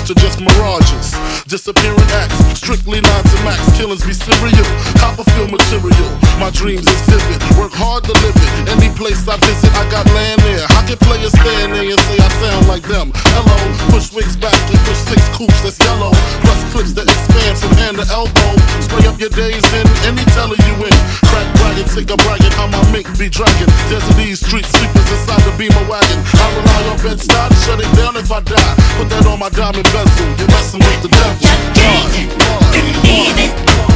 to just mirages. Disappearing acts, strictly nine to max. Killings be serial, Copperfield material. My dreams is vivid, work hard to live it. Any place I visit, I got land there. How can players stand there and say I sound like them? Hello, push wigs back and push 6 coops that's yellow. Plus clips that expand from hand to elbow. Spray up your days in any teller you in. Crack bragging, take a bragging, how my mink be dragging. There's these street sweepers inside the Beamer wagon. I rely on Bed-Stuy to shut it down if I die. Put that on my diamond bezel, you're messing with the devil. You're dead, believe it.